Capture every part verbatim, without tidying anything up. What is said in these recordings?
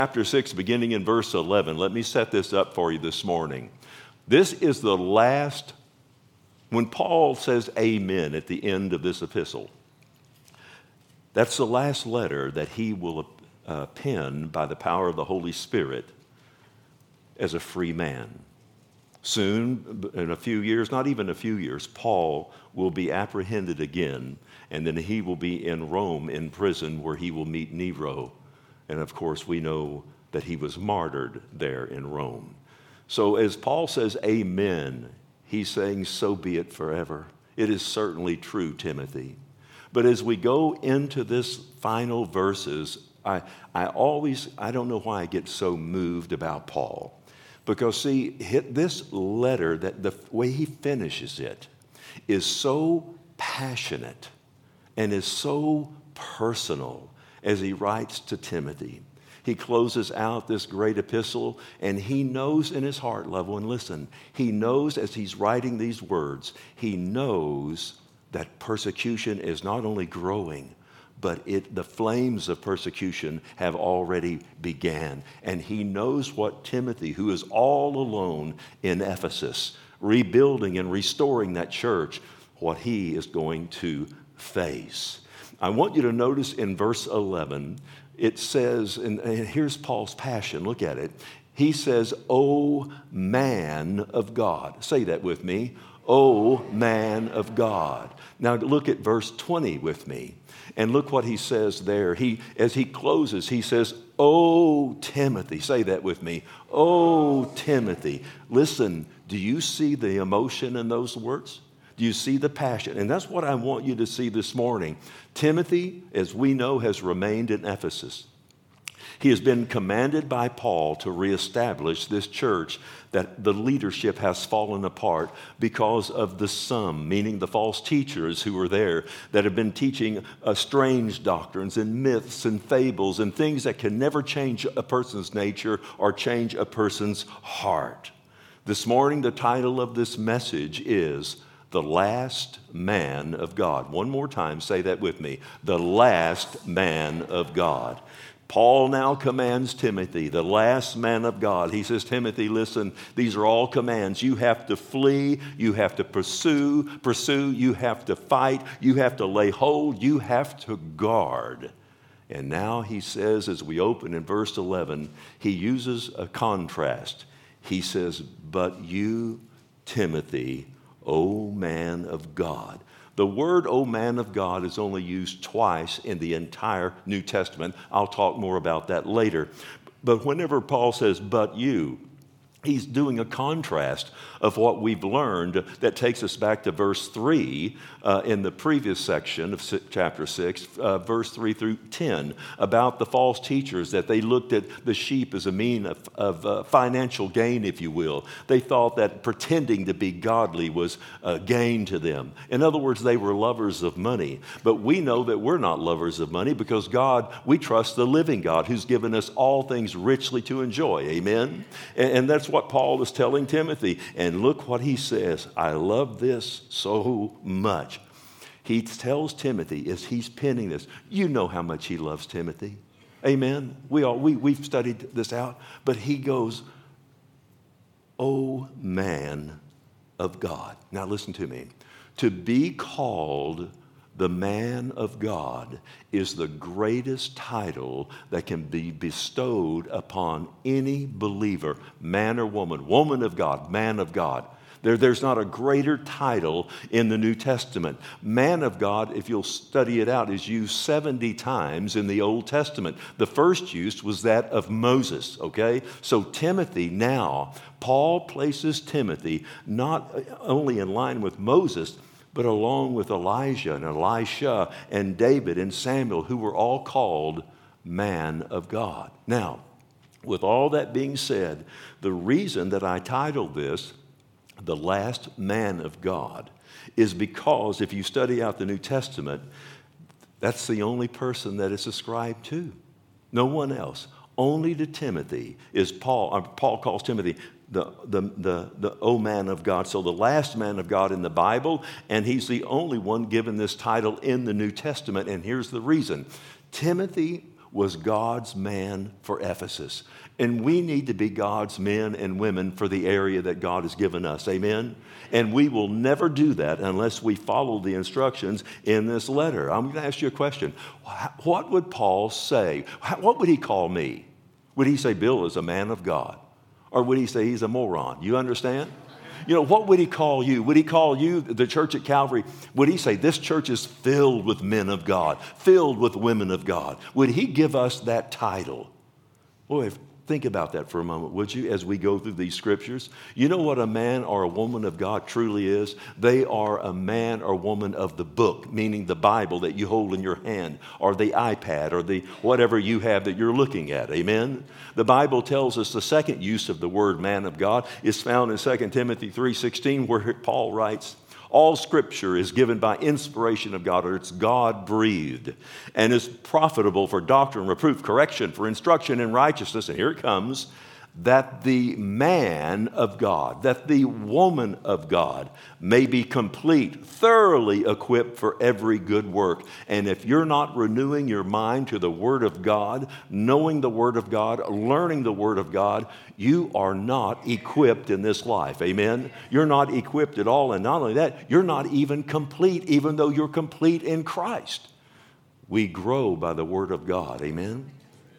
Chapter six, beginning in verse eleven. Let me set this up for you this morning. This is the last, when Paul says amen at the end of this epistle, that's the last letter that he will uh, pen by the power of the Holy Spirit as a free man. Soon, in a few years, not even a few years, Paul will be apprehended again, and then he will be in Rome in prison where he will meet Nero. And of course, we know that he was martyred there in Rome. So as Paul says, amen, he's saying, so be it forever. It is certainly true, Timothy. But as we go into this final verses, I, I always, I don't know why I get so moved about Paul. Because see, this letter, that the way he finishes it, is so passionate and is so personal as he writes to Timothy. He closes out this great epistle, and he knows in his heart level, and listen, he knows as he's writing these words, he knows that persecution is not only growing, but it, the flames of persecution have already began. And he knows what Timothy, who is all alone in Ephesus, rebuilding and restoring that church, what he is going to face. I want you to notice in verse eleven, it says, and, and here's Paul's passion, look at it. He says, O man of God. Say that with me. O man of God. Now look at verse twenty with me. And look what he says there. He, as he closes, he says, O Timothy. Say that with me. O Timothy. Listen, do you see the emotion in those words? Do you see the passion? And that's what I want you to see this morning. Timothy, as we know, has remained in Ephesus. He has been commanded by Paul to reestablish this church that the leadership has fallen apart because of the some, meaning the false teachers who were there that have been teaching uh, strange doctrines and myths and fables and things that can never change a person's nature or change a person's heart. This morning, the title of this message is The Last Man of God. One more time, say that with me. The Last Man of God. Paul now commands Timothy, the last man of God. He says, Timothy, listen, these are all commands. You have to flee. You have to pursue, pursue. You have to fight. You have to lay hold. You have to guard. And now he says, as we open in verse eleven, he uses a contrast. He says, but you, Timothy, O man of God. The word, O man of God, is only used twice in the entire New Testament. I'll talk more about that later. But whenever Paul says, but you, he's doing a contrast of what we've learned that takes us back to verse three uh, in the previous section of chapter six, uh, verse three through ten, about the false teachers, that they looked at the sheep as a mean of, of uh, financial gain, if you will. They thought that pretending to be godly was a gain to them. In other words, they were lovers of money. But we know that we're not lovers of money because God, we trust the living God who's given us all things richly to enjoy. Amen? And, and that's what Paul is telling Timothy. And look what he says. I love this so much. He tells Timothy as he's penning this, you know how much he loves Timothy. Amen. We all we we've studied this out, but he goes, "O man of God." Now listen to me. To be called the man of God is the greatest title that can be bestowed upon any believer, man or woman, woman of God, man of God. There, there's not a greater title in the New Testament. Man of God, if you'll study it out, is used seventy times in the Old Testament. The first use was that of Moses, okay? So Timothy now, Paul places Timothy not only in line with Moses, but along with Elijah and Elisha and David and Samuel, who were all called man of God. Now, with all that being said, the reason that I titled this, The Last Man of God, is because if you study out the New Testament, that's the only person that it's ascribed to. No one else. Only to Timothy is Paul. Uh, Paul calls Timothy the, the, the, the O man of God. So the last man of God in the Bible, and he's the only one given this title in the New Testament. And here's the reason. Timothy was God's man for Ephesus. And we need to be God's men and women for the area that God has given us. Amen? And we will never do that unless we follow the instructions in this letter. I'm going to ask you a question. What would Paul say? What would he call me? Would he say Bill is a man of God? Or would he say he's a moron? You understand? You know, what would he call you? Would he call you, the church at Calvary, would he say this church is filled with men of God, filled with women of God? Would he give us that title? Boy, if, think about that for a moment, would you, as we go through these scriptures? You know what a man or a woman of God truly is? They are a man or woman of the book, meaning the Bible that you hold in your hand, or the iPad, or the whatever you have that you're looking at. Amen? The Bible tells us the second use of the word man of God is found in Second Timothy three sixteen, where Paul writes, all Scripture is given by inspiration of God, or it's God-breathed, and is profitable for doctrine, reproof, correction, for instruction in righteousness. And here it comes, that the man of God, that the woman of God may be complete, thoroughly equipped for every good work. And if you're not renewing your mind to the Word of God, knowing the Word of God, learning the Word of God, you are not equipped in this life. Amen? You're not equipped at all. And not only that, you're not even complete, even though you're complete in Christ. We grow by the Word of God. Amen?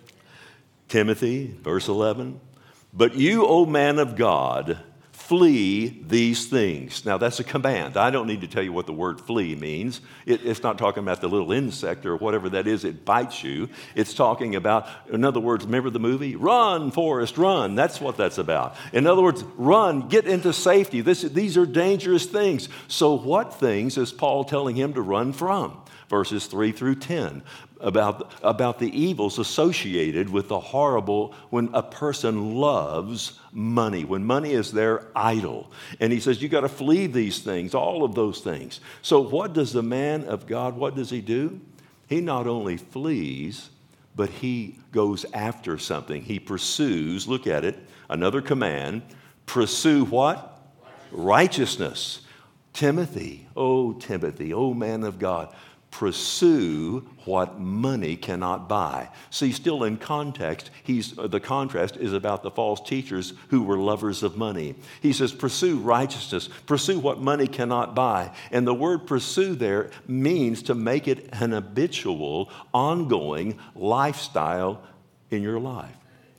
Timothy, verse eleven. But you, O man of God, flee these things. Now, that's a command. I don't need to tell you what the word flee means. It, it's not talking about the little insect or whatever that is. It bites you. It's talking about, in other words, remember the movie? Run, Forrest, run. That's what that's about. In other words, run, get into safety. This, these are dangerous things. So what things is Paul telling him to run from? Verses three through ten. About, about the evils associated with the horrible when a person loves money, when money is their idol. And he says, you got to flee these things, all of those things. So what does the man of God, what does he do? He not only flees, but he goes after something. He pursues, look at it, another command, pursue what? Righteousness. Timothy, oh Timothy, oh man of God, pursue what money cannot buy. See, still in context, he's, the contrast is about the false teachers who were lovers of money. He says, pursue righteousness, pursue what money cannot buy. And the word pursue there means to make it an habitual, ongoing lifestyle in your life.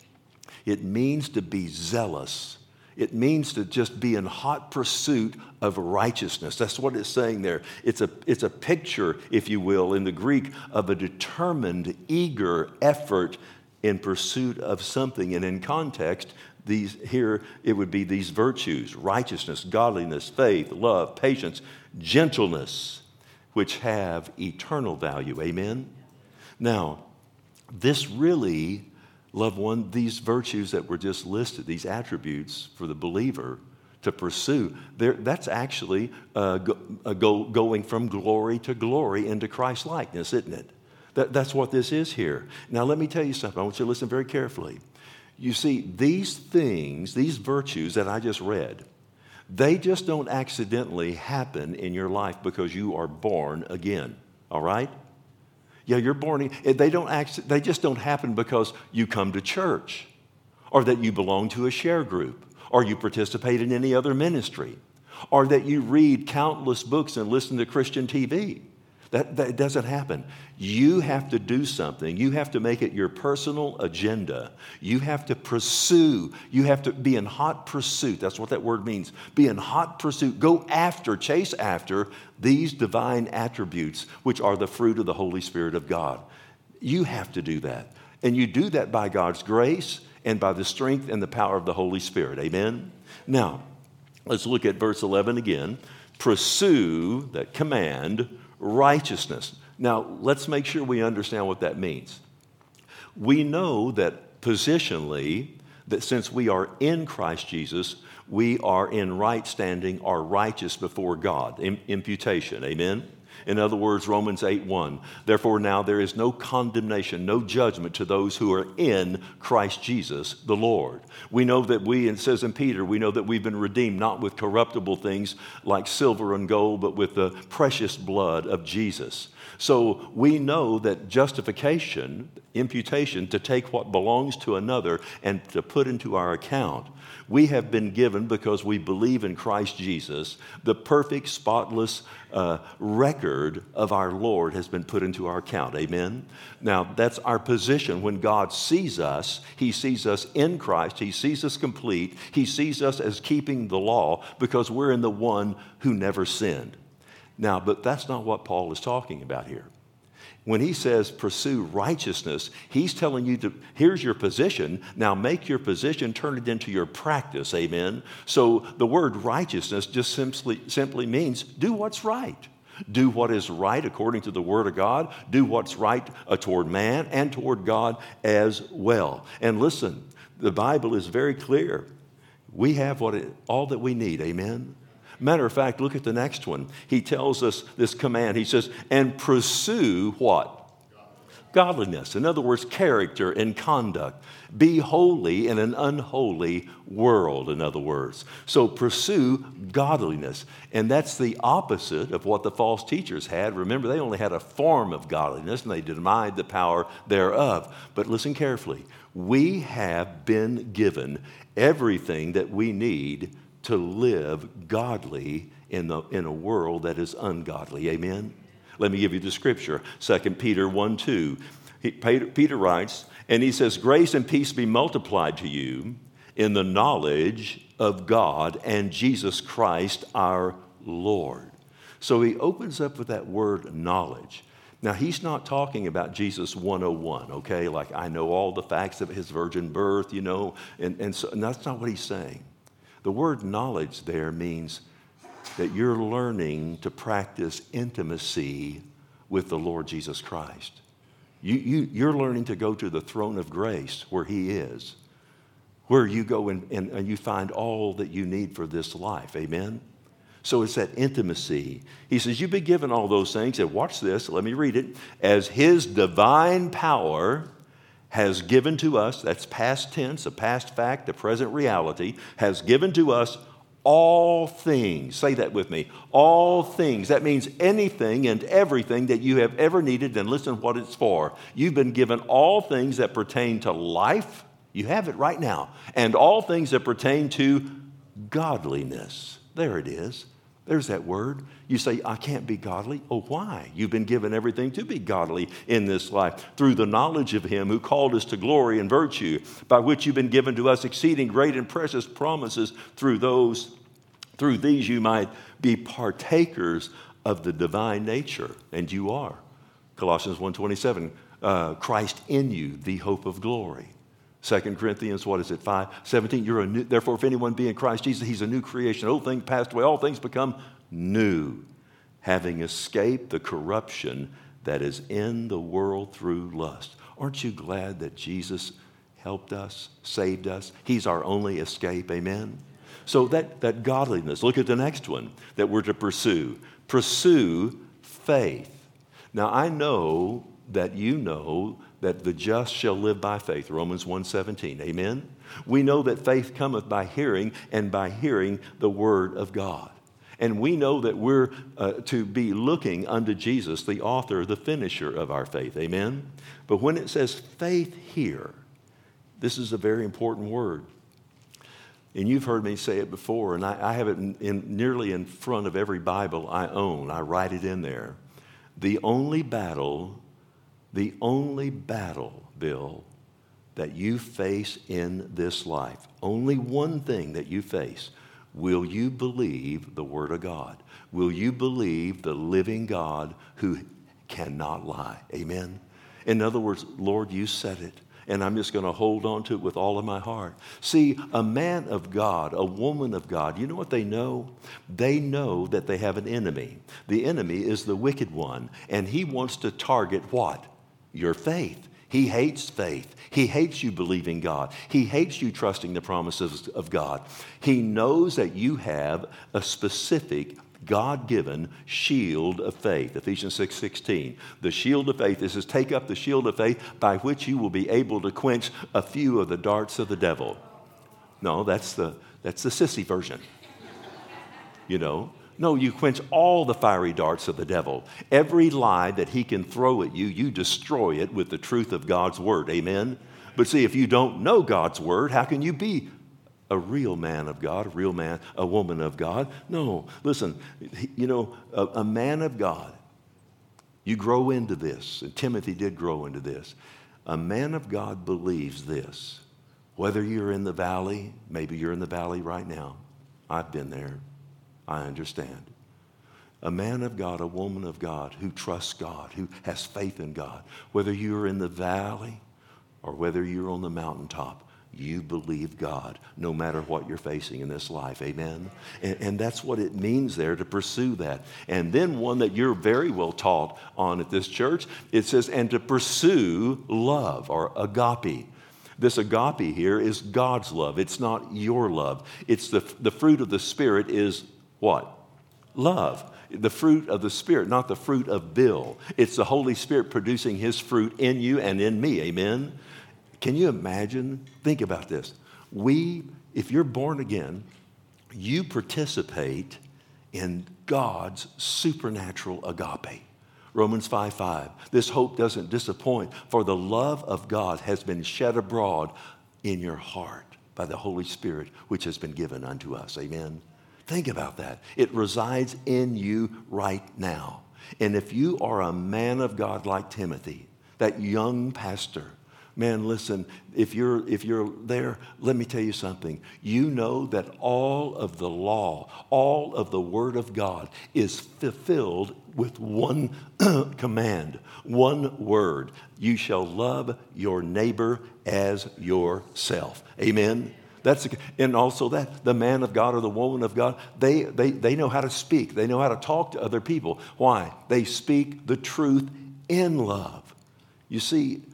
It means to be zealous. It means to just be in hot pursuit of righteousness. That's what it's saying there. It's a, it's a picture, if you will, in the Greek of a determined, eager effort in pursuit of something. And in context, these here it would be these virtues: righteousness, godliness, faith, love, patience, gentleness, which have eternal value. Amen? Now, this really... Loved one, these virtues that were just listed, these attributes for the believer to pursue, that's actually uh, go, uh, go, going from glory to glory into Christ-likeness, isn't it? That, that's what this is here. Now, let me tell you something. I want you to listen very carefully. You see, these things, these virtues that I just read, they just don't accidentally happen in your life because you are born again, all right? Yeah, you're born. They don't act, they just don't happen because you come to church, or that you belong to a share group, or you participate in any other ministry, or that you read countless books and listen to Christian T V. That, that doesn't happen. You have to do something. You have to make it your personal agenda. You have to pursue. You have to be in hot pursuit. That's what that word means. Be in hot pursuit. Go after, chase after these divine attributes, which are the fruit of the Holy Spirit of God. You have to do that. And you do that by God's grace and by the strength and the power of the Holy Spirit. Amen? Now, let's look at verse eleven again. Pursue, that command, righteousness. Now, let's make sure we understand what that means. We know that positionally, that since we are in Christ Jesus, we are in right standing or righteous before God. Imputation, amen? In other words, Romans eight one, therefore now there is no condemnation, no judgment to those who are in Christ Jesus the Lord. We know that we, and it says in Peter, we know that we've been redeemed not with corruptible things like silver and gold, but with the precious blood of Jesus. So we know that justification, imputation, to take what belongs to another and to put into our account, we have been given, because we believe in Christ Jesus, the perfect, spotless uh, record of our Lord has been put into our account. Amen? Now, that's our position. When God sees us, He sees us in Christ. He sees us complete. He sees us as keeping the law because we're in the one who never sinned. Now, but that's not what Paul is talking about here. When he says pursue righteousness, he's telling you to, here's your position, now make your position, turn it into your practice, amen? So the word righteousness just simply, simply means do what's right. Do what is right according to the Word of God. Do what's right uh, toward man and toward God as well. And listen, the Bible is very clear. We have what it, all that we need, amen? Matter of fact, look at the next one. He tells us this command. He says, and pursue what? Godliness. In other words, character and conduct. Be holy in an unholy world, in other words. So pursue godliness. And that's the opposite of what the false teachers had. Remember, they only had a form of godliness, and they denied the power thereof. But listen carefully. We have been given everything that we need to live godly in, the, in a world that is ungodly. Amen? Let me give you the scripture. Second Peter one two. He, Peter, Peter writes, and he says, grace and peace be multiplied to you in the knowledge of God and Jesus Christ our Lord. So he opens up with that word knowledge. Now, he's not talking about Jesus one oh one, okay? Like, I know all the facts of his virgin birth, you know, and, and, so, and that's not what he's saying. The word knowledge there means that you're learning to practice intimacy with the Lord Jesus Christ. You, you, you're learning to go to the throne of grace where He is, where you go and, and, and you find all that you need for this life. Amen? So it's that intimacy. He says, you've been given all those things. And watch this. Let me read it. As His divine power has given to us, that's past tense, a past fact, a present reality, has given to us all things. Say that with me. All things. That means anything and everything that you have ever needed, and listen what it's for. You've been given all things that pertain to life. You have it right now. And all things that pertain to godliness. There it is. There's that word. You say, I can't be godly. Oh, why? You've been given everything to be godly in this life through the knowledge of Him who called us to glory and virtue, by which you've been given to us exceeding great and precious promises. Through those, through these you might be partakers of the divine nature, and you are. Colossians one twenty-seven, uh, Christ in you, the hope of glory. Second Corinthians, what is it, five seventeen? You're a new, therefore, if anyone be in Christ Jesus, he's a new creation. Old things passed away, all things become new, having escaped the corruption that is in the world through lust. Aren't you glad that Jesus helped us, saved us? He's our only escape, amen? So that, that godliness, look at the next one that we're to pursue. Pursue faith. Now, I know that you know that the just shall live by faith, Romans one seventeen, amen? We know that faith cometh by hearing, and by hearing the word of God. And we know that we're uh, to be looking unto Jesus, the author, the finisher of our faith, amen? But when it says faith here, this is a very important word. And you've heard me say it before, and I, I have it in, in, nearly in front of every Bible I own. I write it in there. The only battle The only battle, Bill, that you face in this life, only one thing that you face, will you believe the Word of God? Will you believe the living God who cannot lie? Amen? In other words, Lord, you said it, and I'm just going to hold on to it with all of my heart. See, a man of God, a woman of God, you know what they know? They know that they have an enemy. The enemy is the wicked one, and he wants to target what? Your faith. He hates faith. He hates you believing God. He hates you trusting the promises of God. He knows that you have a specific God-given shield of faith. Ephesians six sixteen. The shield of faith. This is take up the shield of faith by which you will be able to quench a few of the darts of the devil. No, that's the, that's the sissy version. You know, No, you quench all the fiery darts of the devil. Every lie that he can throw at you, you destroy it with the truth of God's word. Amen? But see, if you don't know God's word, how can you be a real man of God, a real man, a woman of God? No, listen, you know, a, a man of God, you grow into this, and Timothy did grow into this. A man of God believes this. Whether you're in the valley, maybe you're in the valley right now. I've been there. I understand. A man of God, a woman of God who trusts God, who has faith in God, whether you're in the valley or whether you're on the mountaintop, you believe God no matter what you're facing in this life. Amen? And, and that's what it means there to pursue that. And then one that you're very well taught on at this church, it says, and to pursue love or agape. This agape here is God's love. It's not your love. It's the, the fruit of the Spirit is what? Love. The fruit of the Spirit, not the fruit of Bill. It's the Holy Spirit producing His fruit in you and in me. Amen? Can you imagine? Think about this. We, if you're born again, you participate in God's supernatural agape. Romans five five. This hope doesn't disappoint, for the love of God has been shed abroad in your heart by the Holy Spirit, which has been given unto us. Amen? Think about that. It resides in you right now. And if you are a man of God like Timothy, that young pastor, man, listen, if you're, if you're there, let me tell you something. You know that all of the law, all of the Word of God is fulfilled with one command, one word. You shall love your neighbor as yourself. Amen? That's, and also that the man of God or the woman of God, they, they, they know how to speak. They know how to talk to other people. Why? They speak the truth in love. You see,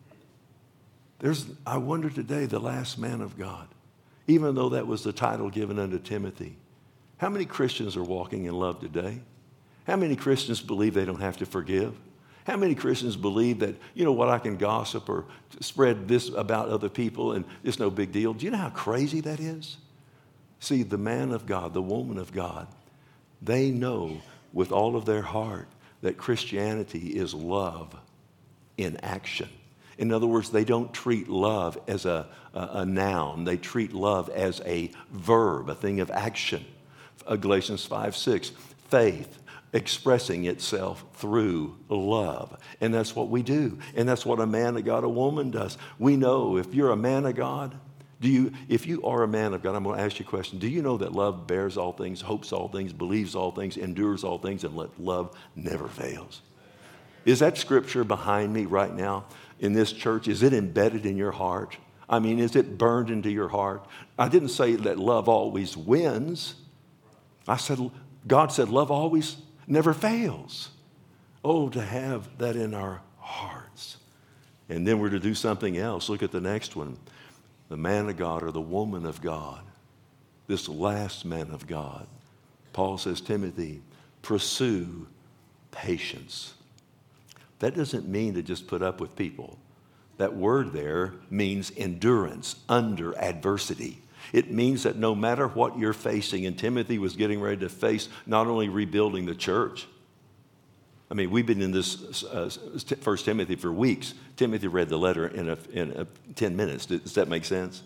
there's, I wonder today, the last man of God, even though that was the title given unto Timothy, how many Christians are walking in love today? How many Christians believe they don't have to forgive? How many Christians believe that, you know what, I can gossip or spread this about other people and it's no big deal? Do you know how crazy that is? See, the man of God, the woman of God, they know with all of their heart that Christianity is love in action. In other words, they don't treat love as a, a, a noun. They treat love as a verb, a thing of action. Uh, Galatians five six, faith expressing itself through love. And that's what we do. And that's what a man of God, a woman does. We know if you're a man of God, do you, if you are a man of God, I'm going to ask you a question. Do you know that love bears all things, hopes all things, believes all things, endures all things, and let love never fails? Is that scripture behind me right now in this church? Is it embedded in your heart? I mean, is it burned into your heart? I didn't say that love always wins. I said, God said love always never fails. Oh, to have that in our hearts. And then we're to do something else. Look at the next one. The man of God or the woman of God. This last man of God. Paul says, Timothy, pursue patience. That doesn't mean to just put up with people. That word there means endurance under adversity. It means that no matter what you're facing, and Timothy was getting ready to face not only rebuilding the church. I mean, we've been in this uh, First Timothy for weeks. Timothy read the letter in, a, in a, ten minutes. Does that make sense?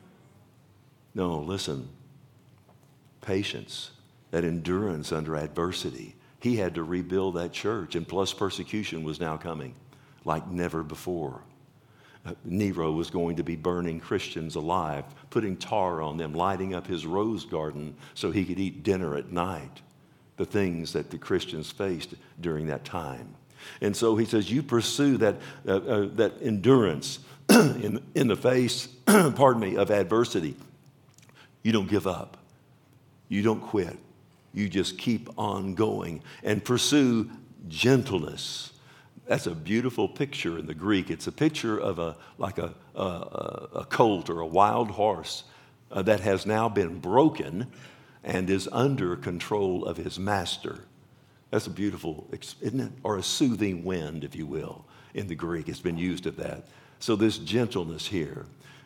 No, listen. Patience, that endurance under adversity. He had to rebuild that church, and plus persecution was now coming like never before. Nero was going to be burning Christians alive, putting tar on them, lighting up his rose garden so he could eat dinner at night. The things that the Christians faced during that time. And so he says, you pursue that, uh, uh, that endurance in, in the face, pardon me, of adversity. You don't give up. You don't quit. You just keep on going and pursue gentleness. That's a beautiful picture in the Greek. It's a picture of a like a, a, a colt or a wild horse uh, that has now been broken and is under control of his master. That's a beautiful, isn't it? Or a soothing wind, if you will, in the Greek. It's been used of that. So this gentleness here.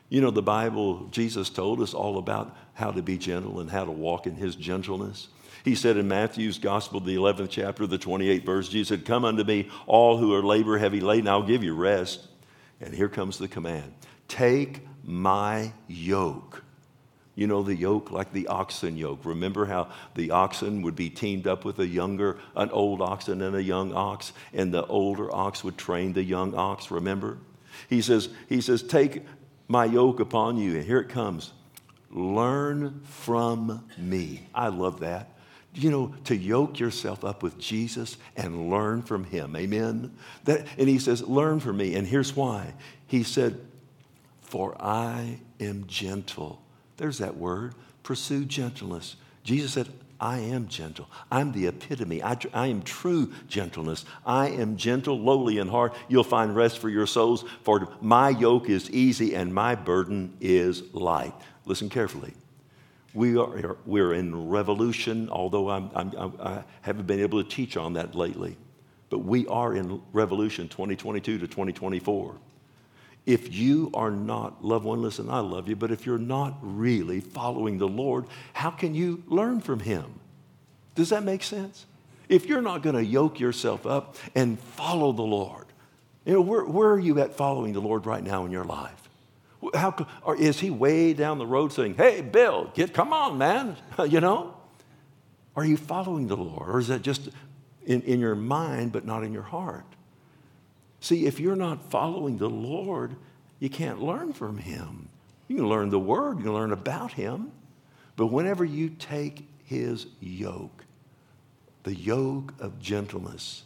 You know, the Bible, Jesus told us all about how to be gentle and how to walk in his gentleness. He said in Matthew's Gospel, the eleventh chapter, the twenty-eighth verse, Jesus said, come unto me, all who are labor heavy laden, I'll give you rest. And here comes the command. Take my yoke. You know, the yoke like the oxen yoke. Remember how the oxen would be teamed up with a younger, an old oxen and a young ox, and the older ox would train the young ox, remember? He says, he says, take my yoke upon you. And here it comes. Learn from me. I love that. You know, to yoke yourself up with Jesus and learn from him. Amen? That, and he says, learn from me. And here's why. He said, for I am gentle. There's that word. Pursue gentleness. Jesus said, I am gentle. I'm the epitome. I, I am true gentleness. I am gentle, lowly in heart. You'll find rest for your souls. For my yoke is easy and my burden is light. Listen carefully. We are we're in revolution, although I'm, I'm, I haven't been able to teach on that lately. But we are in revolution twenty twenty-two to twenty twenty-four. If you are not, loved one, listen, I love you, but if you're not really following the Lord, how can you learn from him? Does that make sense? If you're not going to yoke yourself up and follow the Lord, you know, where, where are you at following the Lord right now in your life? How, or is he way down the road saying, hey, Bill, get, come on, man, you know? Are you following the Lord? Or is that just in, in your mind but not in your heart? See, if you're not following the Lord, you can't learn from him. You can learn the word, you can learn about him. But whenever you take his yoke, the yoke of gentleness,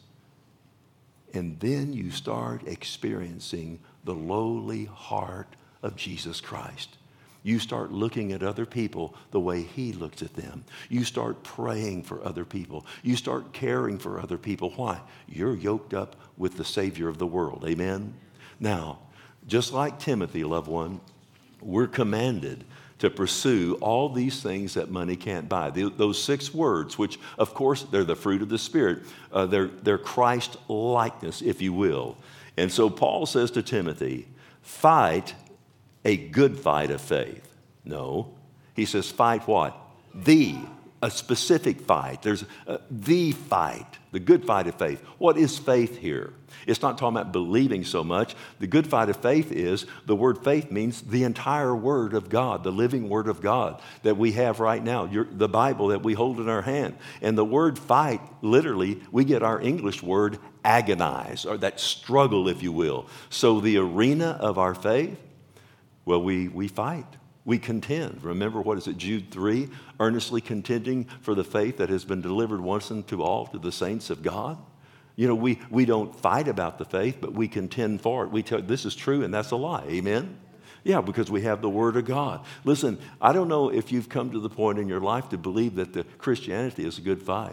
and then you start experiencing the lowly heart of Jesus Christ. You start looking at other people the way he looks at them. You start praying for other people. You start caring for other people. Why? You're yoked up with the Savior of the world. Amen? Now, just like Timothy, loved one, we're commanded to pursue all these things that money can't buy. The, those six words, which, of course, they're the fruit of the Spirit. Uh, they're, they're Christ-likeness, if you will. And so Paul says to Timothy, fight a good fight of faith. No. He says, fight what? The, a specific fight. There's uh, the fight, the good fight of faith. What is faith here? It's not talking about believing so much. The good fight of faith is, the word faith means the entire word of God, the living word of God that we have right now, Your, the Bible that we hold in our hand. And the word fight, literally, we get our English word agonize, or that struggle, if you will. So the arena of our faith, well, we, we fight. We contend. Remember, what is it, Jude three? Earnestly contending for the faith that has been delivered once and to all to the saints of God. You know, we, we don't fight about the faith, but we contend for it. We tell this is true and that's a lie. Amen? Yeah, because we have the Word of God. Listen, I don't know if you've come to the point in your life to believe that the Christianity is a good fight,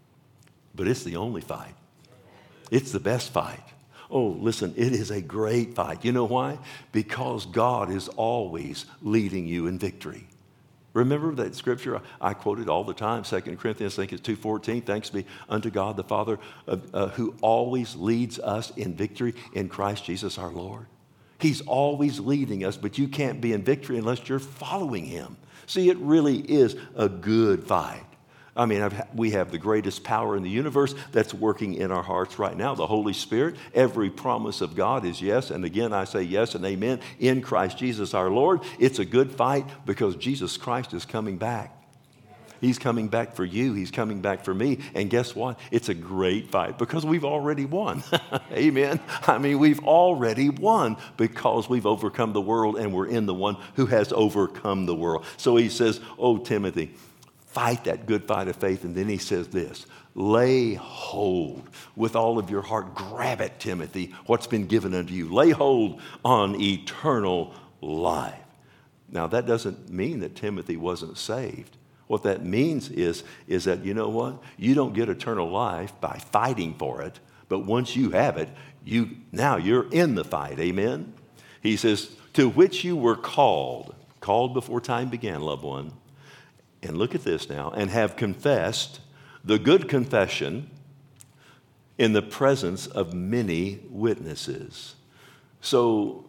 but it's the only fight. It's the best fight. Oh, listen, it is a great fight. You know why? Because God is always leading you in victory. Remember that scripture I quoted all the time, Second Corinthians, I think it's two fourteen, thanks be unto God the Father, uh, uh, who always leads us in victory in Christ Jesus our Lord. He's always leading us, but you can't be in victory unless you're following him. See, it really is a good fight. I mean, I've, we have the greatest power in the universe that's working in our hearts right now, the Holy Spirit. Every promise of God is yes, and again I say yes and amen, in Christ Jesus our Lord. It's a good fight because Jesus Christ is coming back. He's coming back for you. He's coming back for me. And guess what? It's a great fight because we've already won. Amen. I mean, we've already won because we've overcome the world and we're in the one who has overcome the world. So he says, oh, Timothy, fight that good fight of faith. And then he says this, lay hold with all of your heart. Grab it, Timothy, what's been given unto you. Lay hold on eternal life. Now, that doesn't mean that Timothy wasn't saved. What that means is, is that, you know what? You don't get eternal life by fighting for it. But once you have it, you now you're in the fight. Amen? He says, to which you were called, called before time began, loved one. And look at this now, and have confessed the good confession in the presence of many witnesses. So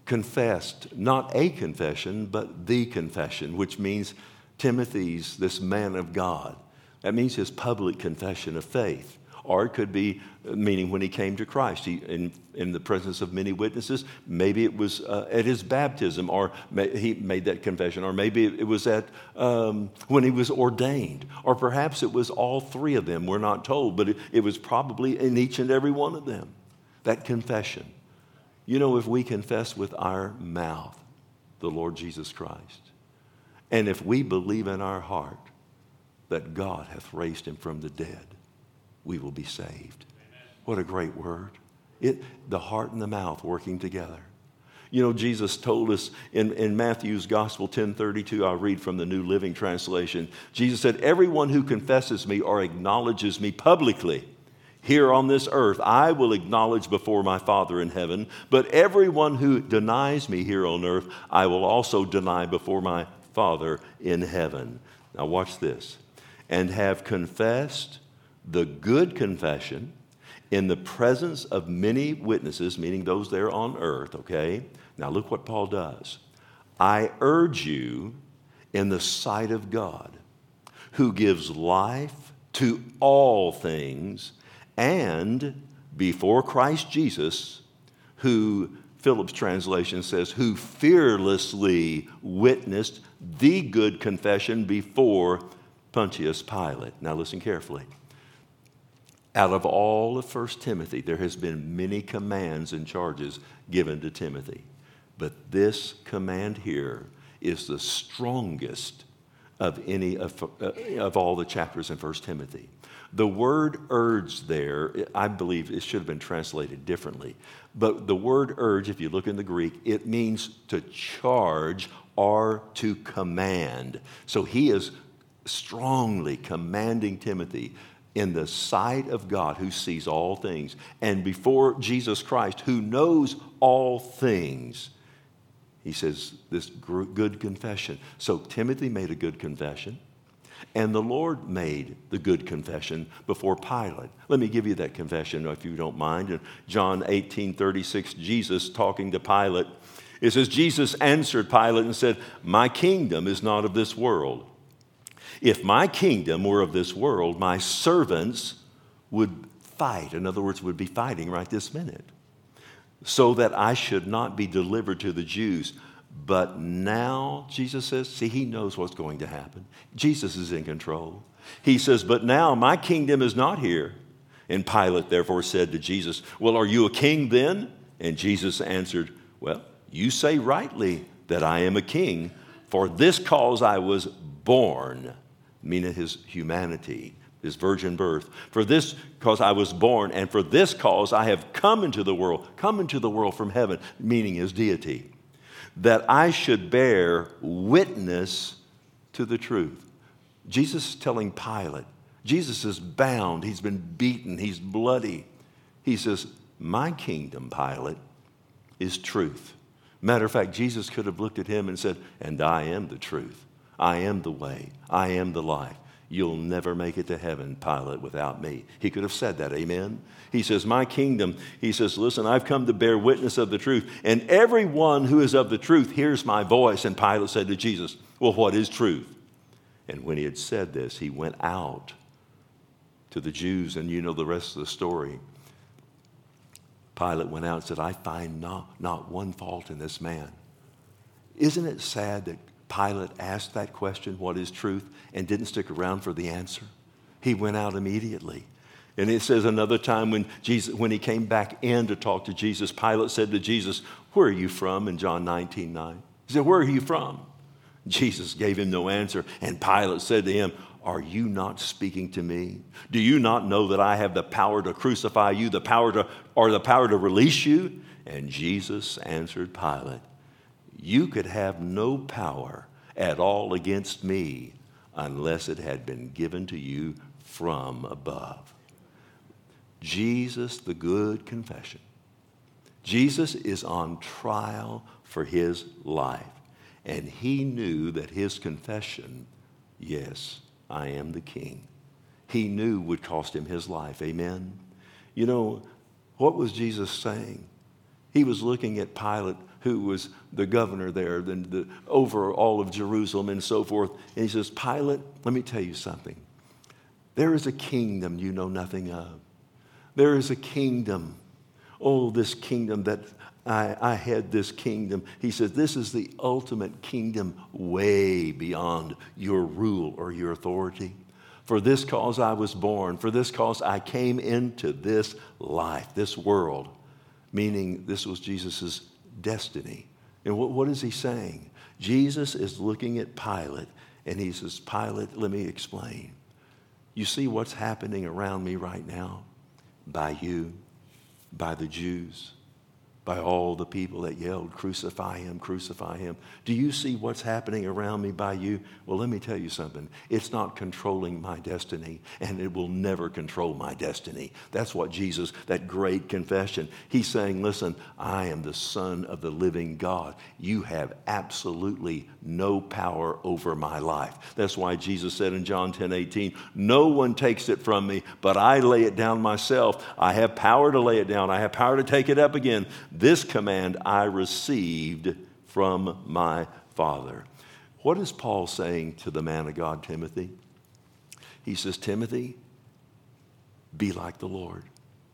confessed, not a confession, but the confession, which means Timothy's, this man of God. That means his public confession of faith. Or it could be, meaning when he came to Christ, he, in, in the presence of many witnesses. Maybe it was uh, at his baptism, or may, he made that confession. Or maybe it was at um, when he was ordained. Or perhaps it was all three of them. We're not told, but it, it was probably in each and every one of them, that confession. You know, if we confess with our mouth the Lord Jesus Christ, and if we believe in our heart that God hath raised him from the dead, we will be saved. Amen. What a great word. It, the heart and the mouth working together. You know, Jesus told us in, in Matthew's Gospel ten thirty-two, I'll read from the New Living Translation. Jesus said, everyone who confesses me or acknowledges me publicly here on this earth, I will acknowledge before my Father in heaven. But everyone who denies me here on earth, I will also deny before my Father in heaven. Now watch this. And have confessed the good confession in the presence of many witnesses, meaning those there on earth, okay? Now look what Paul does. I urge you in the sight of God, who gives life to all things, and before Christ Jesus, who, Philip's translation says, who fearlessly witnessed the good confession before Pontius Pilate. Now listen carefully. Out of all of First Timothy, there has been many commands and charges given to Timothy. But this command here is the strongest of any of, uh, of all the chapters in First Timothy. The word urge there, I believe it should have been translated differently. But the word urge, if you look in the Greek, it means to charge or to command. So he is strongly commanding Timothy in the sight of God, who sees all things, and before Jesus Christ, who knows all things. He says this good confession. So Timothy made a good confession, and the Lord made the good confession before Pilate. Let me give you that confession, if you don't mind. In John eighteen thirty-six, Jesus talking to Pilate, it says, Jesus answered Pilate and said, my kingdom is not of this world. If my kingdom were of this world, my servants would fight. In other words, would be fighting right this minute, so that I should not be delivered to the Jews. But now, Jesus says, see, he knows what's going to happen. Jesus is in control. He says, but now my kingdom is not here. And Pilate therefore said to Jesus, well, are you a king then? And Jesus answered, well, you say rightly that I am a king. For this cause I was born, meaning his humanity, his virgin birth. For this cause I was born, and for this cause I have come into the world, come into the world from heaven, meaning his deity, that I should bear witness to the truth. Jesus is telling Pilate, Jesus is bound, he's been beaten, he's bloody. He says, my kingdom, Pilate, is truth. Matter of fact, Jesus could have looked at him and said, and I am the truth. I am the way. I am the life. You'll never make it to heaven, Pilate, without me. He could have said that, amen? He says, my kingdom, he says, listen, I've come to bear witness of the truth, and everyone who is of the truth hears my voice. And Pilate said to Jesus, well, what is truth? And when he had said this, he went out to the Jews, and you know the rest of the story. Pilate went out and said, I find not, not one fault in this man. Isn't it sad that Pilate asked that question, what is truth, and didn't stick around for the answer? He went out immediately. And it says another time when Jesus, when he came back in to talk to Jesus, Pilate said to Jesus, where are you from? In John nineteen nine. He said, where are you from? Jesus gave him no answer. And Pilate said to him, are you not speaking to me? Do you not know that I have the power to crucify you, the power to, or the power to release you? And Jesus answered Pilate, you could have no power at all against me unless it had been given to you from above. Jesus, the good confession. Jesus is on trial for his life, and he knew that his confession, yes, I am the king, he knew would cost him his life. Amen? You know, what was Jesus saying? He was looking at Pilate, who was the governor there, the, the, over all of Jerusalem and so forth. And he says, Pilate, let me tell you something. There is a kingdom you know nothing of. There is a kingdom. Oh, this kingdom that I, I had this kingdom. He says, this is the ultimate kingdom way beyond your rule or your authority. For this cause I was born. For this cause I came into this life, this world. Meaning this was Jesus' destiny. And what, what is he saying? Jesus is looking at Pilate and he says, Pilate, let me explain. You see what's happening around me right now? By you, by the Jews, by all the people that yelled, crucify him, crucify him. Do you see what's happening around me by you? Well, let me tell you something. It's not controlling my destiny, and it will never control my destiny. That's what Jesus, that great confession, he's saying, listen, I am the Son of the living God. You have absolutely no power over my life. That's why Jesus said in John ten eighteen, no one takes it from me, but I lay it down myself. I have power to lay it down. I have power to take it up again. This command I received from my Father. What is Paul saying to the man of God, Timothy? He says, Timothy, be like the Lord.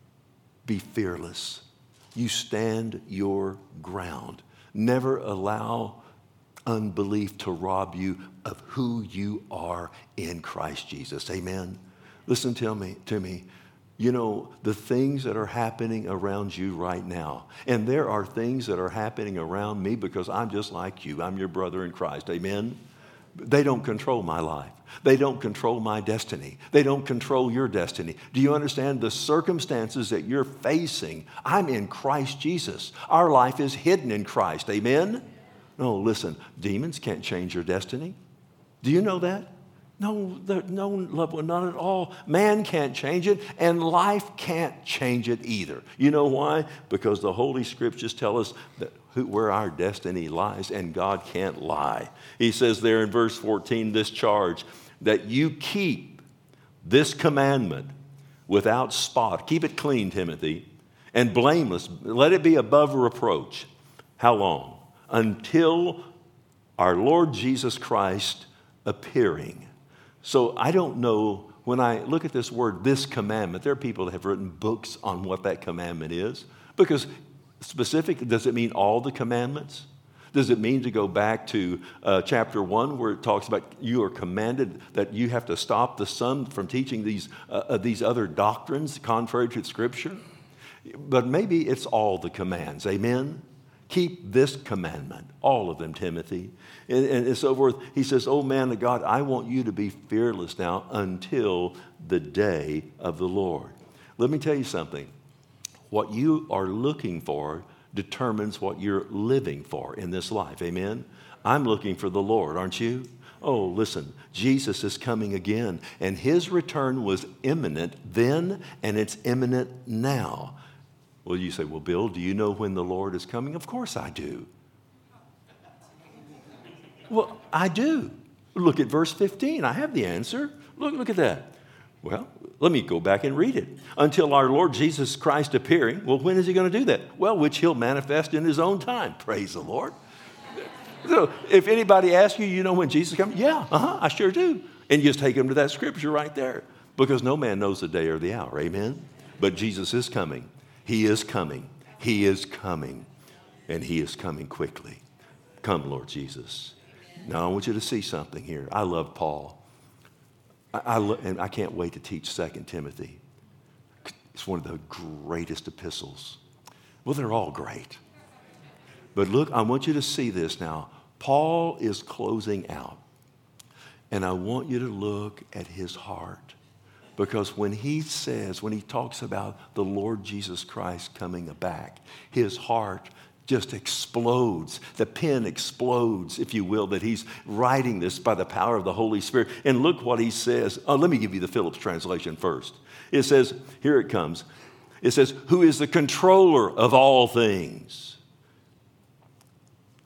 Be fearless. You stand your ground. Never allow unbelief to rob you of who you are in Christ Jesus. Amen. Listen to me, to me. You know, the things that are happening around you right now, and there are things that are happening around me because I'm just like you. I'm your brother in Christ. Amen? They don't control my life. They don't control my destiny. They don't control your destiny. Do you understand the circumstances that you're facing? I'm in Christ Jesus. Our life is hidden in Christ. Amen? No, listen, demons can't change your destiny. Do you know that? No, no, loved one, not at all. Man can't change it, and life can't change it either. You know why? Because the Holy Scriptures tell us that who, where our destiny lies, and God can't lie. He says there in verse fourteen, this charge, that you keep this commandment without spot. Keep it clean, Timothy, and blameless. Let it be above reproach. How long? Until our Lord Jesus Christ appearing. So I don't know, when I look at this word, this commandment, there are people that have written books on what that commandment is. Because specifically, does it mean all the commandments? Does it mean to go back to uh, chapter one where it talks about you are commanded that you have to stop the Son from teaching these, uh, uh, these other doctrines contrary to Scripture? But maybe it's all the commands. Amen? Keep this commandment, all of them, Timothy. And, and so forth. He says, oh man of God, I want you to be fearless now until the day of the Lord. Let me tell you something. What you are looking for determines what you're living for in this life. Amen? I'm looking for the Lord, aren't you? Oh, listen, Jesus is coming again, and his return was imminent then, and it's imminent now. Well, you say, well, Bill, do you know when the Lord is coming? Of course I do. Well, I do. Look at verse fifteen. I have the answer. Look, look at that. Well, let me go back and read it. Until our Lord Jesus Christ appearing. Well, when is he going to do that? Well, which he'll manifest in his own time. Praise the Lord. So if anybody asks you, you know when Jesus is coming? Yeah, uh-huh, I sure do. And you just take them to that scripture right there. Because no man knows the day or the hour. Amen? But Jesus is coming. He is coming. He is coming. And he is coming quickly. Come, Lord Jesus. Now, I want you to see something here. I love Paul. I, I lo- and I can't wait to teach Second Timothy. It's one of the greatest epistles. Well, they're all great. But look, I want you to see this now. Paul is closing out. And I want you to look at his heart. Because when he says, when he talks about the Lord Jesus Christ coming back, his heart just explodes. The pen explodes, if you will, that he's writing this by the power of the Holy Spirit. And look what he says. Oh, let me give you the Phillips translation first. It says, here it comes. It says, who is the controller of all things?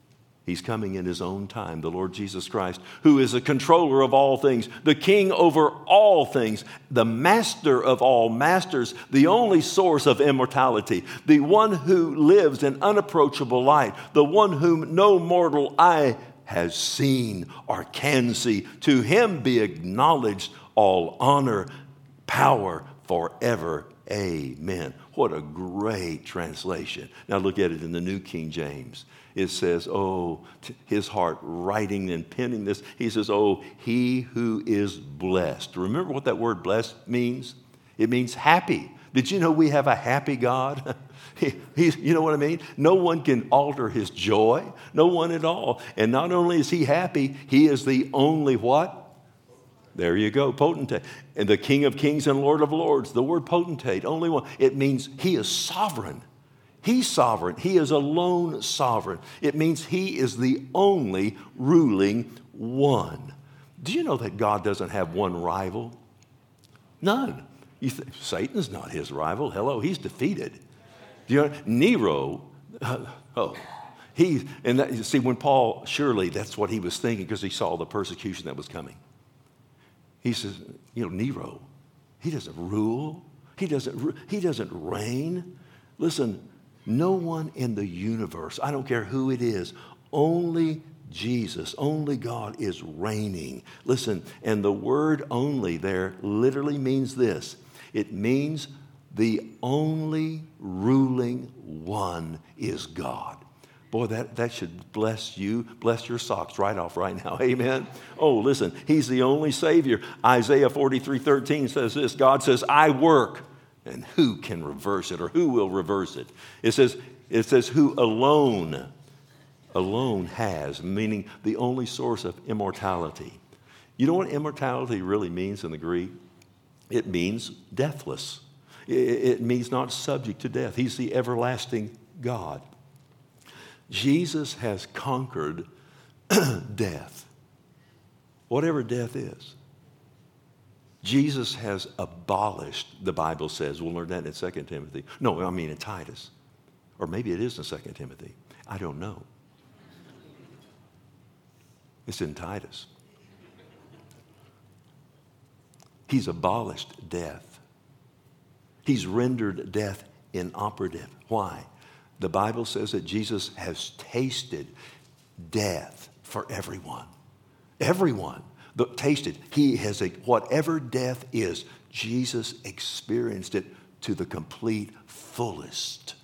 He's coming in his own time, the Lord Jesus Christ, who is the controller of all things, the king over all things, the master of all masters, the only source of immortality, the one who lives in unapproachable light, the one whom no mortal eye has seen or can see. To him be acknowledged all honor, power forever. Amen. What a great translation. Now look at it in the New King James. It says, oh, his heart writing and penning this. He says, oh, he who is blessed. Remember what that word blessed means? It means happy. Did you know we have a happy God? he, he's, you know what I mean? No one can alter his joy. No one at all. And not only is he happy, he is the only what? There you go, potentate. And the King of kings and Lord of lords. The word potentate, only one. It means he is sovereign. He's sovereign. He is alone sovereign. It means he is the only ruling one. Do you know that God doesn't have one rival? None. You th- Satan's not his rival. Hello, he's defeated. Do you know, Nero, uh, oh, he, and that, you see, when Paul, surely that's what he was thinking because he saw the persecution that was coming. He says, you know, Nero, he doesn't rule. He doesn't, he doesn't reign. Listen, no one in the universe, I don't care who it is, only Jesus, only God is reigning. Listen, and the word only there literally means this. It means the only ruling one is God. Boy, that, that should bless you, bless your socks right off right now. Amen. Oh, listen, he's the only Savior. Isaiah forty-three thirteen says this. God says, I work. And who can reverse it, or who will reverse it? It says, it says who alone, alone has, meaning the only source of immortality. You know what immortality really means in the Greek? It means deathless. It, it means not subject to death. He's the everlasting God. Jesus has conquered death, whatever death is. Jesus has abolished, the Bible says. We'll learn that in Second Timothy. No, I mean in Titus. Or maybe it is in Second Timothy. I don't know. It's in Titus. He's abolished death. He's rendered death inoperative. Why? The Bible says that Jesus has tasted death for everyone. Everyone. The, tasted. He has, a, whatever death is, Jesus experienced it to the complete fullest.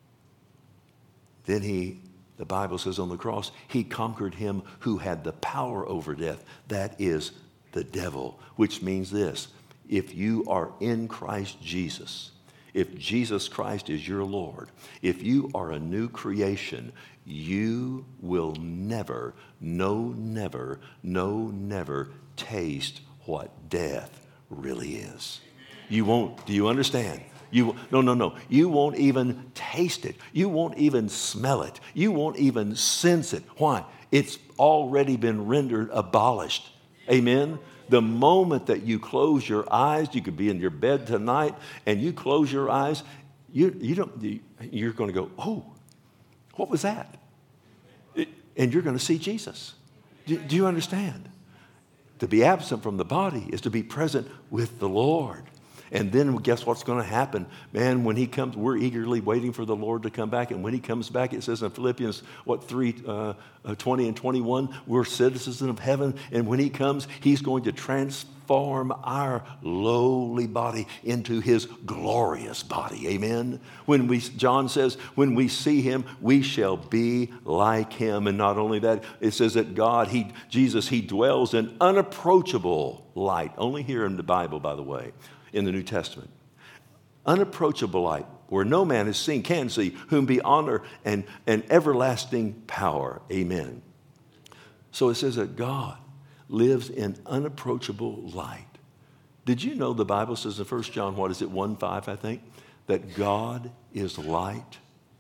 Then he, the Bible says on the cross, he conquered him who had the power over death. That is the devil, which means this. If you are in Christ Jesus, if Jesus Christ is your Lord, if you are a new creation, you will never, no, never, no, never taste what death really is. You won't, do you understand? You, no, no, no. You won't even taste it. You won't even smell it. You won't even sense it. Why? It's already been rendered abolished. Amen? The moment that you close your eyes, you could be in your bed tonight, and you close your eyes, you, you don't, you're going to go, oh, what was that? It, and you're going to see Jesus. Do, do you understand? To be absent from the body is to be present with the Lord. And then guess what's going to happen? Man, when he comes, we're eagerly waiting for the Lord to come back. And when he comes back, it says in Philippians, what, three, uh, uh, twenty and twenty-one, we're citizens of heaven. And when he comes, he's going to transform our lowly body into his glorious body. Amen? When we, John says, when we see him, we shall be like him. And not only that, it says that God, he, Jesus, he dwells in unapproachable light. Only here in the Bible, by the way. In the New Testament. Unapproachable light, where no man has seen, can see, whom be honor and, and everlasting power. Amen. So it says that God lives in unapproachable light. Did you know the Bible says in First John, what is it, one five, I think, that God is light?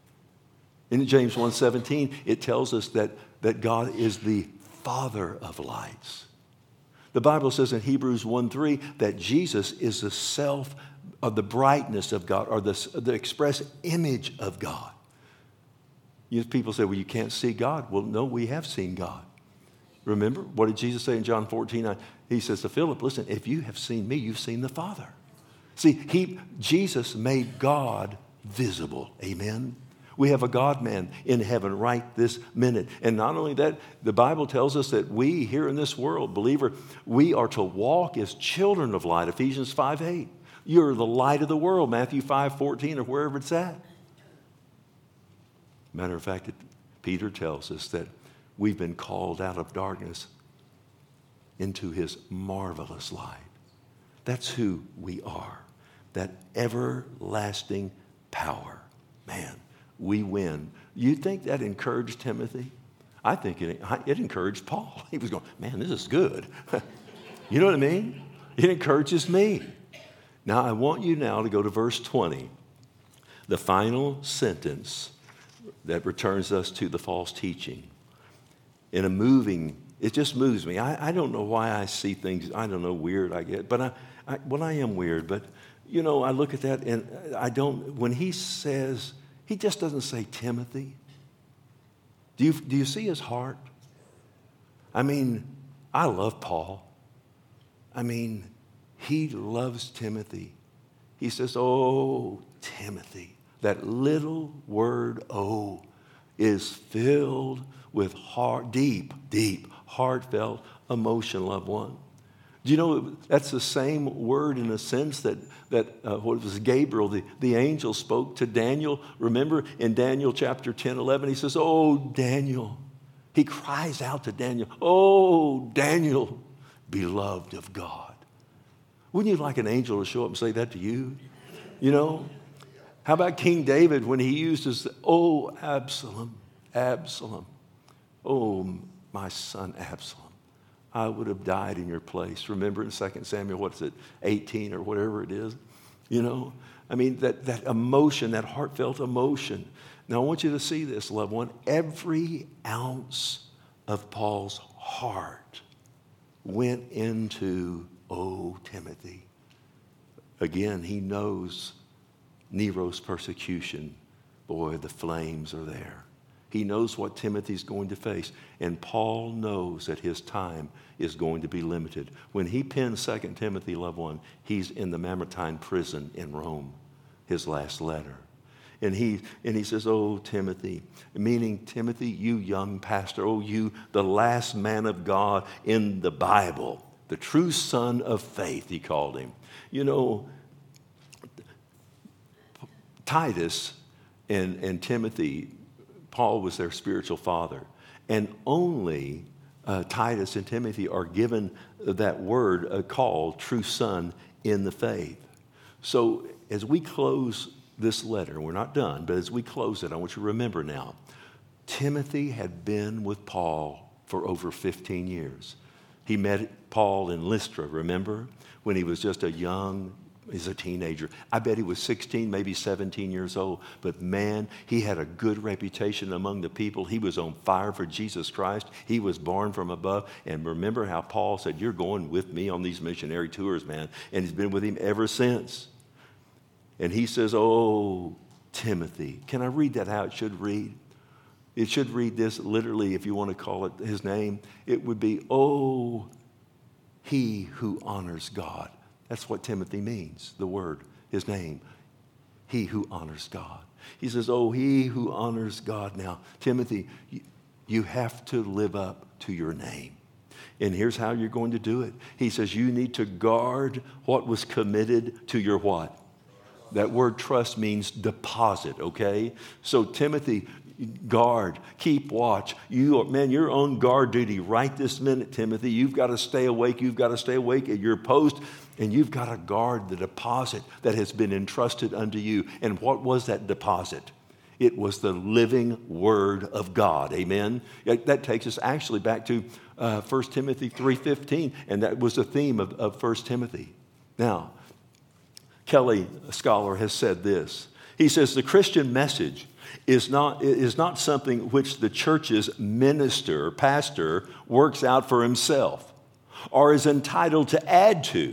In James one seventeen, it tells us that, that God is the Father of lights. The Bible says in Hebrews one three that Jesus is the self of the brightness of God, or the, the express image of God. You know, people say, well, you can't see God. Well, no, we have seen God. Remember, what did Jesus say in John fourteen nine? He says to Philip, listen, if you have seen me, you've seen the Father. See, he, Jesus made God visible. Amen? We have a God-man in heaven right this minute. And not only that, the Bible tells us that we here in this world, believer, we are to walk as children of light. Ephesians five eight. You're the light of the world, Matthew five fourteen, or wherever it's at. Matter of fact, Peter tells us that we've been called out of darkness into his marvelous light. That's who we are. That everlasting power. Man, we win. You think that encouraged Timothy? I think it, it encouraged Paul. He was going, man, this is good. You know what I mean? It encourages me. Now, I want you now to go to verse twenty, the final sentence that returns us to the false teaching. In a moving, it just moves me. I, I don't know why I see things, I don't know, weird I get, but I, I, well, I am weird, but, you know, I look at that and I don't, when he says, he just doesn't say Timothy. Do you, do you see his heart? I mean, I love Paul. I mean, he loves Timothy. He says, oh, Timothy. That little word, oh, is filled with heart, deep, deep, heartfelt emotion, loved one. Do you know that's the same word in a sense that, that uh, what was Gabriel, the, the angel, spoke to Daniel? Remember in Daniel chapter ten, eleven, he says, oh, Daniel. He cries out to Daniel, oh, Daniel, beloved of God. Wouldn't you like an angel to show up and say that to you? You know? How about King David when he used his, oh, Absalom, Absalom, oh, my son Absalom, I would have died in your place. Remember in Second Samuel, what is it, eighteen or whatever it is? You know, I mean, that, that emotion, that heartfelt emotion. Now, I want you to see this, loved one. Every ounce of Paul's heart went into, oh, Timothy. Again, he knows Nero's persecution. Boy, the flames are there. He knows what Timothy's going to face. And Paul knows that his time is going to be limited. When he penned Second Timothy, loved one, he's in the Mamertine prison in Rome, his last letter. And he, and he says, oh, Timothy, meaning Timothy, you young pastor, oh, you, the last man of God in the Bible, the true son of faith, he called him. You know, Titus and, and Timothy, Paul was their spiritual father. And only uh, Titus and Timothy are given that word uh, called true son in the faith. So as we close this letter, we're not done, but as we close it, I want you to remember now, Timothy had been with Paul for over fifteen years. He met Paul in Lystra, remember? When he was just a young He's a teenager. I bet he was sixteen, maybe seventeen years old. But man, he had a good reputation among the people. He was on fire for Jesus Christ. He was born from above. And remember how Paul said, you're going with me on these missionary tours, man. And he's been with him ever since. And he says, oh, Timothy. Can I read that how it should read? It should read this literally, if you want to call it his name. It would be, oh, he who honors God. That's what Timothy means, the word, his name. He who honors God. He says, oh, he who honors God. Now, Timothy, you, you have to live up to your name. And here's how you're going to do it. He says, you need to guard what was committed to your what? That word trust means deposit, okay? So, Timothy, guard, keep watch. You are, man, you're on guard duty right this minute, Timothy. You've got to stay awake. You've got to stay awake at your post, and you've got to guard the deposit that has been entrusted unto you. And what was that deposit? It was the living word of God. Amen? That takes us actually back to uh, First Timothy three fifteen, and that was the theme of, of First Timothy. Now, Kelly, a scholar, has said this. He says the Christian message is not, is not something which the church's minister, pastor, works out for himself or is entitled to add to.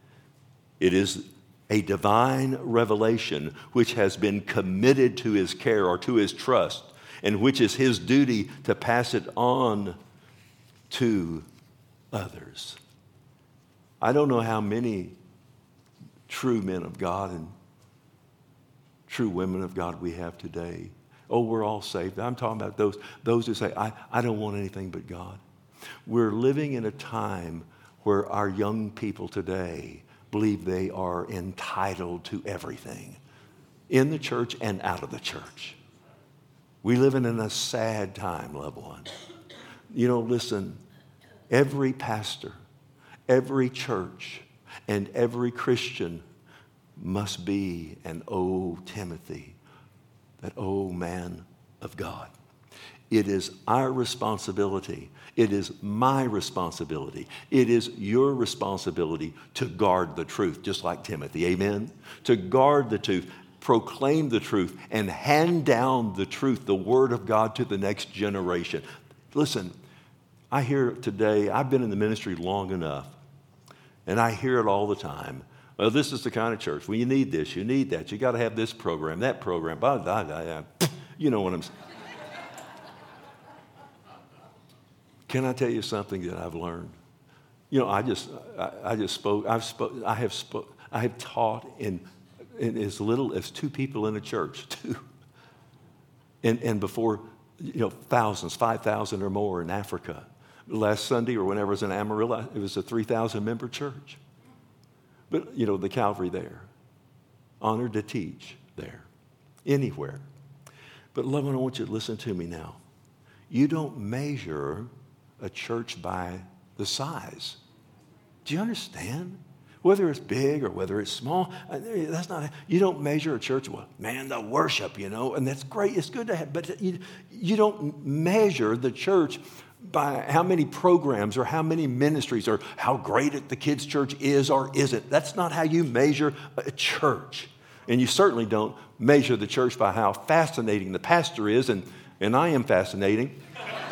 It is a divine revelation which has been committed to his care or to his trust. and which is his duty to pass it on to others. I don't know how many true men of God and true women of God we have today. Oh, we're all saved. I'm talking about those, those who say, I, I don't want anything but God. We're living in a time where our young people today believe they are entitled to everything in the church and out of the church. We live in a sad time, loved one. You know, listen, every pastor, every church, and every Christian must be an old Timothy, that old man of God. It is our responsibility. It is my responsibility. It is your responsibility to guard the truth, just like Timothy. Amen? To guard the truth, proclaim the truth, and hand down the truth, the Word of God, to the next generation. Listen, I hear today, I've been in the ministry long enough, and I hear it all the time. Well, this is the kind of church. Well, you need this, you need that. You got to have this program, that program. Blah, blah, blah, blah. You know what I'm saying. Can I tell you something that I've learned? You know, I just, I, I just spoke. I've spoke. I have spoke. I have taught in, in as little as two people in a church, two, and and before, you know, thousands, five thousand or more in Africa. Last Sunday or whenever I was in Amarillo, it was a three thousand member church. But you know, the Calvary there, honored to teach there, anywhere. But love, I want you to listen to me now. You don't measure a church by the size. Do you understand? Whether it's big or whether it's small, that's not, you don't measure a church, well, man, the worship, you know, and that's great. It's good to have, but you, you don't measure the church by how many programs or how many ministries or how great the kids' church is or isn't. That's not how you measure a church. And you certainly don't measure the church by how fascinating the pastor is, and, and I am fascinating.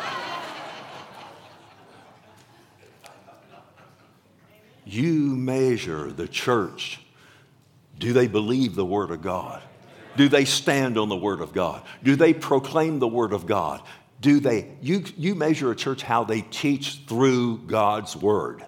You measure the church. Do they believe the Word of God? Do they stand on the Word of God? Do they proclaim the Word of God? Do they, you, you measure a church how they teach through God's Word.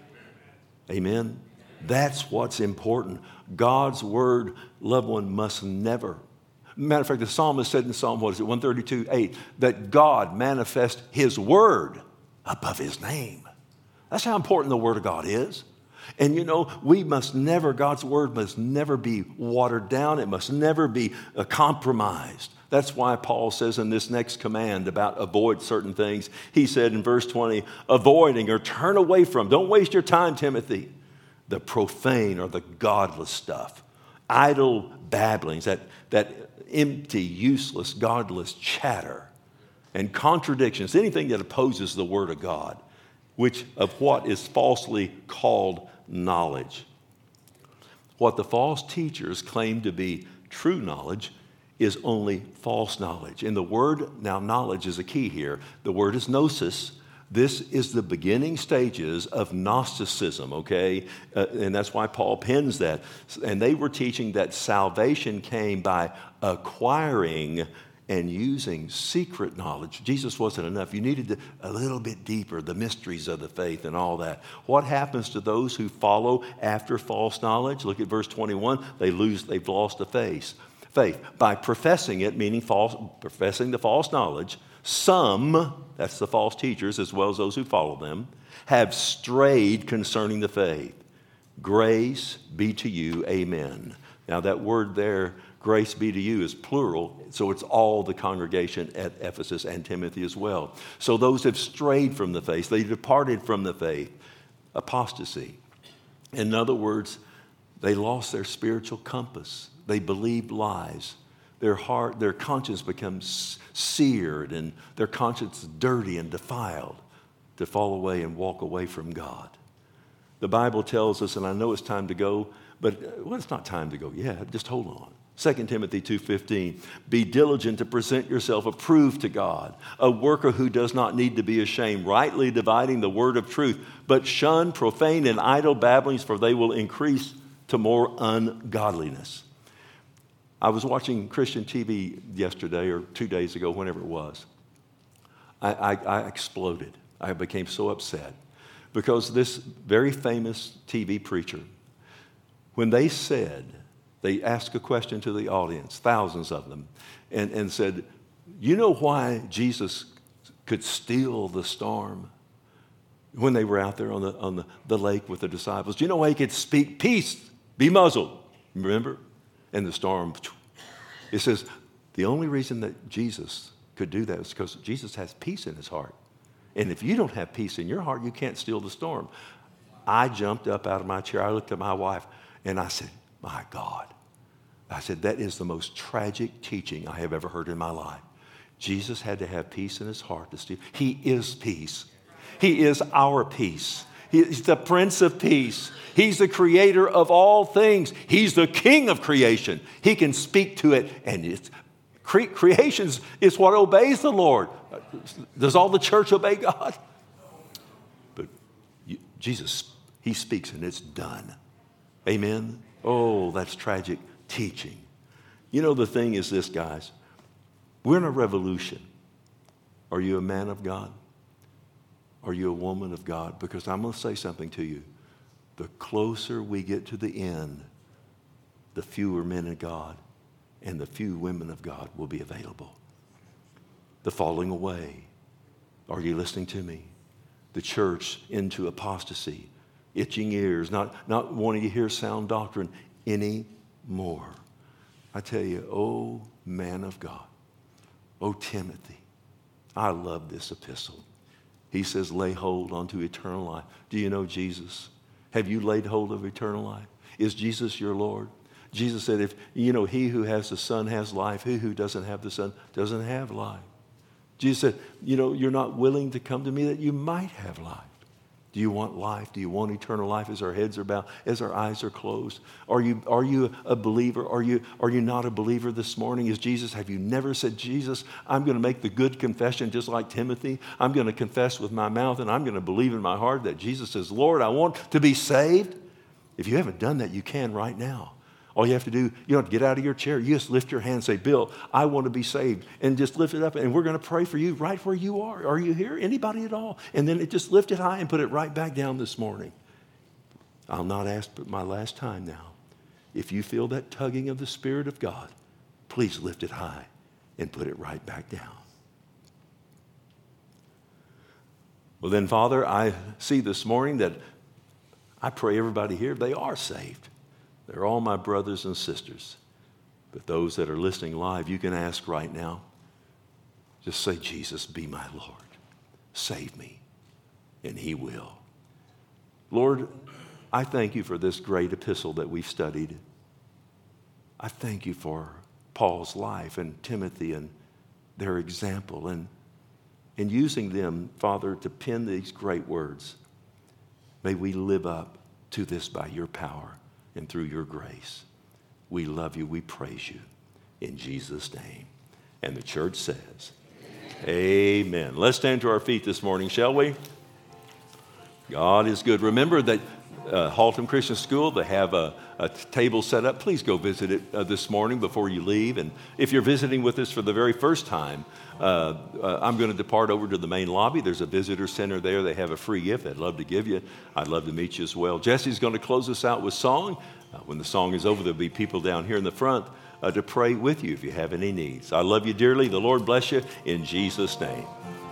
Amen? That's what's important. God's Word, loved one, must never. Matter of fact, the psalmist said in Psalm, what is it, one thirty-two, eight, that God manifest His Word above His name. That's how important the Word of God is. And you know, we must never, God's Word must never be watered down. It must never be uh, compromised. That's why Paul says in this next command about avoid certain things, he said in verse twenty, avoiding or turn away from, don't waste your time, Timothy, the profane or the godless stuff, idle babblings, that, that empty, useless, godless chatter and contradictions, anything that opposes the Word of God, which of what is falsely called knowledge. What the false teachers claim to be true knowledge is only false knowledge. And the word, now knowledge is a key here. The word is gnosis. This is the beginning stages of Gnosticism, okay? Uh, and that's why Paul pens that. And they were teaching that salvation came by acquiring and using secret knowledge. Jesus wasn't enough. You needed to, a little bit deeper, the mysteries of the faith and all that. What happens to those who follow after false knowledge? Look at verse twenty-one. They lose, they've lost the faith. Faith. By professing it, meaning false, professing the false knowledge, some, that's the false teachers as well as those who follow them, have strayed concerning the faith. Grace be to you, amen. Now that word there, grace be to you, is plural, so it's all the congregation at Ephesus and Timothy as well. So those have strayed from the faith. They departed from the faith. Apostasy. In other words, they lost their spiritual compass. They believed lies. Their heart, their conscience becomes seared and their conscience dirty and defiled to fall away and walk away from God. The Bible tells us, and I know it's time to go, but well, it's not time to go yet. Just hold on. Second Timothy two fifteen, be diligent to present yourself approved to God, a worker who does not need to be ashamed, rightly dividing the word of truth, but shun profane and idle babblings, for they will increase to more ungodliness. I was watching Christian T V yesterday or two days ago, whenever it was. I, I, I exploded. I became so upset because this very famous T V preacher, when they said, they asked a question to the audience, thousands of them, and, and said, you know why Jesus could still the storm when they were out there on the, on the, the lake with the disciples? Do you know why he could speak, peace, be muzzled? Remember? And the storm, it says, the only reason that Jesus could do that is because Jesus has peace in his heart. And if you don't have peace in your heart, you can't still the storm. I jumped up out of my chair. I looked at my wife and I said, my God. I said, that is the most tragic teaching I have ever heard in my life. Jesus had to have peace in his heart to steal. He is peace. He is our peace. He's the Prince of Peace. He's the creator of all things. He's the King of creation. He can speak to it, and it's, cre- creation is what obeys the Lord. Does all the church obey God? But you, Jesus, he speaks, and it's done. Amen? Oh, that's tragic teaching. You know, the thing is this, guys. We're in a revolution. Are you a man of God? Are you a woman of God? Because I'm going to say something to you. The closer we get to the end, the fewer men of God and the few women of God will be available. The falling away. Are you listening to me? The church into apostasy. Itching ears, not, not wanting to hear sound doctrine anymore. I tell you, oh man of God, oh Timothy, I love this epistle. He says, lay hold onto eternal life. Do you know Jesus? Have you laid hold of eternal life? Is Jesus your Lord? Jesus said, if you know, he who has the Son has life. He who doesn't have the Son doesn't have life. Jesus said, you know, you're not willing to come to me that you might have life. Do you want life? Do you want eternal life as our heads are bowed, as our eyes are closed? Are you, are you a believer? Are you, are you not a believer this morning? Is Jesus, have you never said, Jesus, I'm going to make the good confession just like Timothy. I'm going to confess with my mouth and I'm going to believe in my heart that Jesus is Lord. I want to be saved. If you haven't done that, you can right now. All you have to do, you don't have to get out of your chair. You just lift your hand and say, Bill, I want to be saved. And just lift it up, and we're going to pray for you right where you are. Are you here? Anybody at all? And then it just lift it high and put it right back down this morning. I'll not ask but my last time now. If you feel that tugging of the Spirit of God, please lift it high and put it right back down. Well then, Father, I see this morning that I pray everybody here, they are saved. They're all my brothers and sisters. But those that are listening live, you can ask right now. Just say, Jesus, be my Lord. Save me. And he will. Lord, I thank you for this great epistle that we've studied. I thank you for Paul's life and Timothy and their example and, and using them, Father, to pen these great words. May we live up to this by your power and through your grace. We love you. We praise you. In Jesus' name. And the church says, amen. Amen. Let's stand to our feet this morning, shall we? God is good. Remember that uh, Haltom Christian School, they have a, a table set up. Please go visit it uh, this morning before you leave. And if you're visiting with us for the very first time, uh, uh, I'm going to depart over to the main lobby. There's a visitor center there. They have a free gift I'd love to give you. I'd love to meet you as well. Jesse's going to close us out with song. Uh, when the song is over, there'll be people down here in the front uh, to pray with you if you have any needs. I love you dearly. The Lord bless you in Jesus' name.